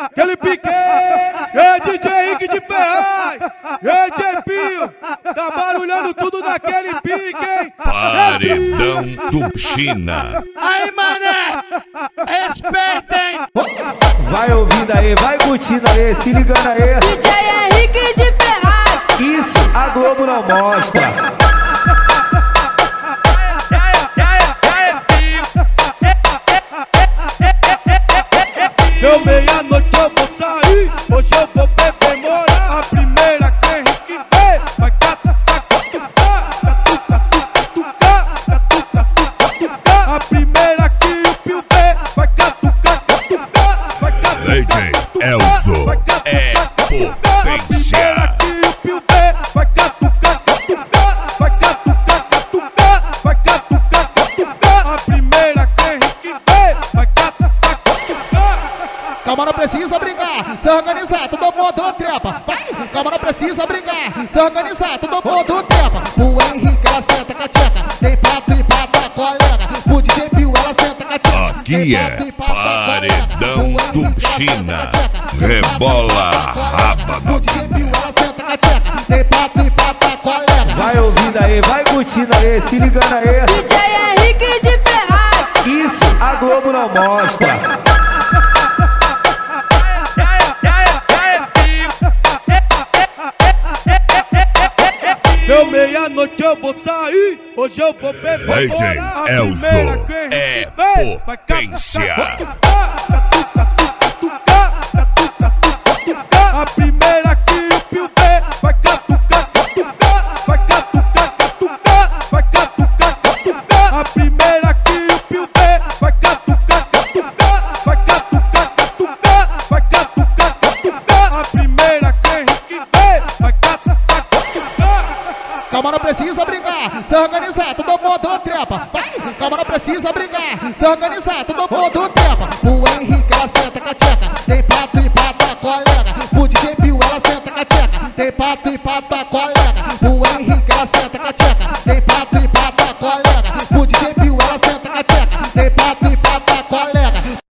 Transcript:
aquele pique, é DJ Henrique de Ferraz, é DJ Pio, tá barulhando tudo naquele pique, hein? Paredão do China. Aí, mané, respeitem. Vai ouvindo aí, vai curtindo aí, se ligando aí. DJ Henrique de Ferraz. Isso a Globo não mostra. Deu meia-noite eu vou sair, hoje eu vou beber morar. A primeira que Henrique vê, vai catucar, catucar, catucar, catucar, catucar. A primeira que o Pio vê, vai catucar, catucar, vai catucar. DJ Elzo é potência. A primeira que o Pio vê, vai catucar, catucar, vai catucar, catucar, vai catucar, catucar. A primeira que Henrique vê, vai catucar, catucar. Calma, não precisa brincar, se organizar, todo mundo trepa. Vai, calma, não precisa brincar, se organizar, todo mundo trepa. O Henrique, ela senta com a tcheca, tem pato e pata colega. O DJ Pio, ela senta com a tcheca. Aqui é Paredão do China. Rebola a raba O DJ Pio, ela senta com a tcheca, tem pato e pata colega. Vai ouvindo aí, vai curtindo aí, se ligando aí. DJ Henrique de Ferraz. Isso a Globo não mostra. Deu meia-noite eu vou sair, hoje eu vou beber DJ morar. A Elzo primeira que Henrique é vê, vai potência. catucar, catucar, catucar, catucar, catucar. A primeira que o Pio vê, vai catucar, catucar, vai catucar, catucar, vai catucar, catucar. A primeira que o Pio vê, vai catucar, catucar, vai catucar, catucar, vai catucar, catucar. A primeira que Henrique vê, vai catucar, catucar. Calma, não precisa brincar, se organizar, todo mundo trepa. Vai, calma, não precisa brincar, se organizar, todo mundo trepa. O Henrique, ela senta com a tcheca, tem pato e pata colega. O DJ Pio, ela senta com a tcheca, tem pato e pata colega. O Henrique